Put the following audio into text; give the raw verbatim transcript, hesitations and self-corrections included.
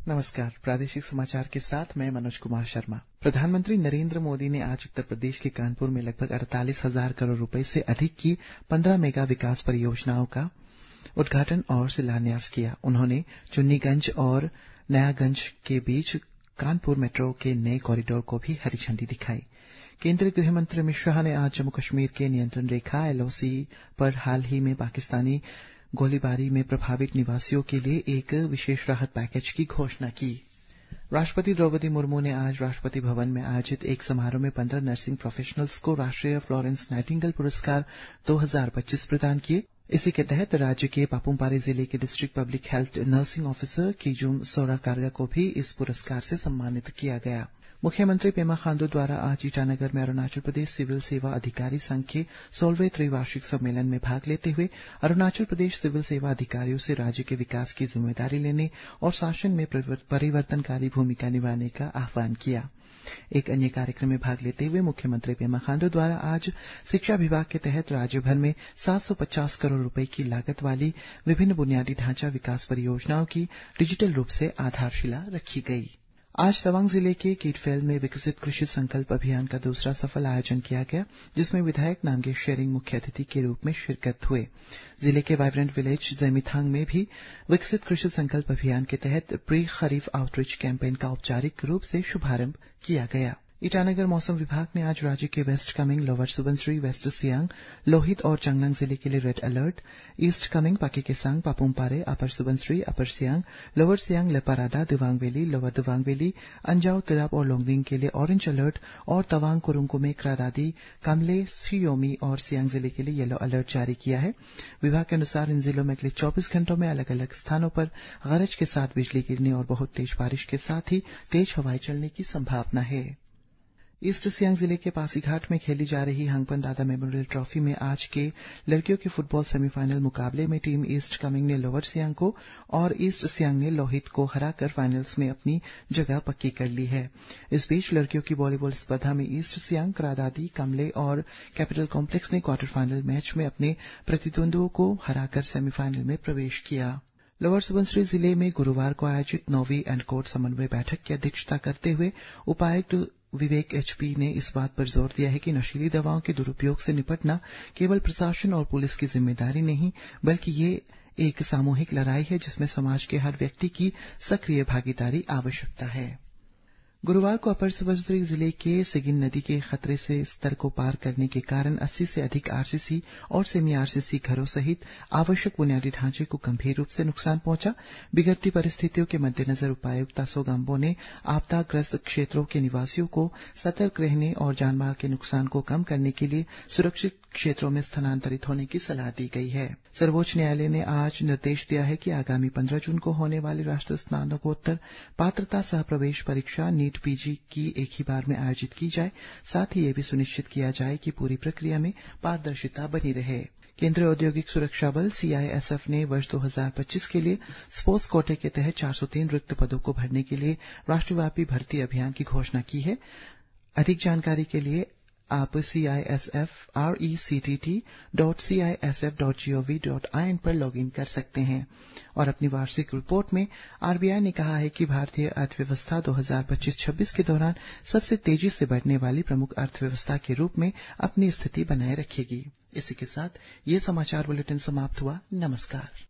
नमस्कार। प्रादेशिक समाचार के साथ मैं मनोज कुमार शर्मा। प्रधानमंत्री नरेंद्र मोदी ने आज उत्तर प्रदेश के कानपुर में लगभग अड़तालीस हजार करोड़ रुपए से अधिक की पंद्रह मेगा विकास परियोजनाओं का उद्घाटन और शिलान्यास किया। उन्होंने चुन्नीगंज और नयागंज के बीच कानपुर मेट्रो के नए कॉरिडोर को भी हरी झंडी दिखाई। केंद्रीय गृह मंत्री अमित शाह ने आज जम्मू कश्मीर के नियंत्रण रेखा एलओसी पर हाल ही में पाकिस्तानी गोलीबारी में प्रभावित निवासियों के लिए एक विशेष राहत पैकेज की घोषणा की। राष्ट्रपति द्रौपदी मुर्मू ने आज राष्ट्रपति भवन में आयोजित एक समारोह में पंद्रह नर्सिंग प्रोफेशनल्स को राष्ट्रीय फ्लोरेंस नाइटिंगेल पुरस्कार दो हजार पच्चीस प्रदान किए। इसी के तहत राज्य के पापुमपारे जिले के district public health nursing officer Kijum Sora Karga को भी इस पुरस्कार से सम्मानित किया गया। मुख्यमंत्री पेमा खांडू द्वारा आज ईटानगर में अरुणाचल प्रदेश सिविल सेवा अधिकारी संघ के सोलहवें त्रिवार्षिक सम्मेलन में भाग लेते हुए अरुणाचल प्रदेश सिविल सेवा अधिकारियों से राज्य के विकास की जिम्मेदारी लेने और शासन में परिवर्तनकारी भूमिका निभाने का आह्वान किया। एक अन्य कार्यक्रम में भाग लेते हुए मुख्यमंत्री पेमा खांडू द्वारा आज शिक्षा विभाग के तहत राज्य भर में सात सौ पचास करोड़ रुपए की लागत वाली विभिन्न बुनियादी ढांचा विकास परियोजनाओं की डिजिटल रूप से आधारशिला रखी गई। आज तवांग जिले के कीटफेल में विकसित कृषि संकल्प अभियान का दूसरा सफल आयोजन किया गया, जिसमें विधायक नामगे शेरिंग मुख्य अतिथि के रूप में शिरकत हुए। जिले के वाइब्रेंट विलेज जैमिथांग में भी विकसित कृषि संकल्प अभियान के तहत प्री खरीफ आउटरीच कैंपेन का औपचारिक रूप से शुभारंभ किया गया। ईटानगर मौसम विभाग ने आज राज्य के West Kameng, Lower Subansiri, West Siang, Lohit और चांगलांग जिले के लिए red alert, East Kameng, Pakke Kessang, Papumpare, Upper Subansiri, Upper Siang, Lower Siang, Leparada, Dibang Valley, Lower Dibang Valley, Anjaw, Tirap और लोंगडिंग के लिए ऑरेंज अलर्ट और तवांग, कुरुंगकुमे, क्रादादी, कामले, शियोमी और सियांग जिले के लिए येलो अलर्ट जारी किया है। विभाग के अनुसार इन जिलों में अगले चौबीस घंटों में अलग अलग स्थानों पर गरज के साथ बिजली गिरने और बहुत तेज बारिश के साथ ही तेज हवाएं चलने की संभावना है। ईस्ट सियांग जिले के पासीघाट में खेली जा रही हंगपन दादा मेमोरियल ट्रॉफी में आज के लड़कियों के फुटबॉल सेमीफाइनल मुकाबले में टीम ईस्ट कामेंग ने लोअर सियांग को और ईस्ट सियांग ने लोहित को हराकर फाइनल्स में अपनी जगह पक्की कर ली है। इस बीच लड़कियों की वॉलीबॉल स्पर्धा में ईस्ट सियांग, क्रादादी, कमले और कैपिटल कॉम्प्लेक्स ने क्वार्टर फाइनल मैच में अपने प्रतिद्वंद्वियों को हराकर सेमीफाइनल में प्रवेश किया। लोअर सुबनसिरी जिले में गुरुवार को आयोजित नौवीं एनकोड समन्वय बैठक की अध्यक्षता करते हुए उपायुक्त विवेक एचपी ने इस बात पर जोर दिया है कि नशीली दवाओं के दुरुपयोग से निपटना केवल प्रशासन और पुलिस की जिम्मेदारी नहीं, बल्कि ये एक सामूहिक लड़ाई है जिसमें समाज के हर व्यक्ति की सक्रिय भागीदारी आवश्यकता है। गुरुवार को अपर सुबनसिरी जिले के सिगिन नदी के खतरे से स्तर को पार करने के कारण अस्सी से अधिक आरसीसी और सेमी आरसीसी घरों सहित आवश्यक बुनियादी ढांचे को गंभीर रूप से नुकसान पहुंचा। बिगड़ती परिस्थितियों के मद्देनजर उपायुक्त तासो गाम्बो ने आपदाग्रस्त क्षेत्रों के निवासियों को सतर्क रहने और जानमाल के नुकसान को कम करने के लिए सुरक्षित क्षेत्रों में स्थानांतरित होने की सलाह दी गई है। सर्वोच्च न्यायालय ने आज निर्देश दिया है कि आगामी पंद्रह जून को होने वाली राष्ट्रीय स्नातकोत्तर पात्रता सह प्रवेश परीक्षा नीट पीजी की एक ही बार में आयोजित की जाए। साथ ही यह भी सुनिश्चित किया जाए कि पूरी प्रक्रिया में पारदर्शिता बनी रहे। केंद्रीय औद्योगिक सुरक्षा बल सीआईएसएफ ने वर्ष दो हजार पच्चीस के लिए स्पोर्ट्स कोटे के तहत चार सौ तीन रिक्त पदों को भरने के लिए राष्ट्रव्यापी भर्ती अभियान की घोषणा की है। अधिक जानकारी के लिए आप C I S F R E C T T dot C I S F dot G O V dot I N पर लॉगिन कर सकते हैं। और अपनी वार्षिक रिपोर्ट में आरबीआई ने कहा है कि भारतीय अर्थव्यवस्था दो हजार पच्चीस छब्बीस के दौरान सबसे तेजी से बढ़ने वाली प्रमुख अर्थव्यवस्था के रूप में अपनी स्थिति बनाए रखेगी। इसी के साथ ये समाचार बुलेटिन समाप्त हुआ। नमस्कार।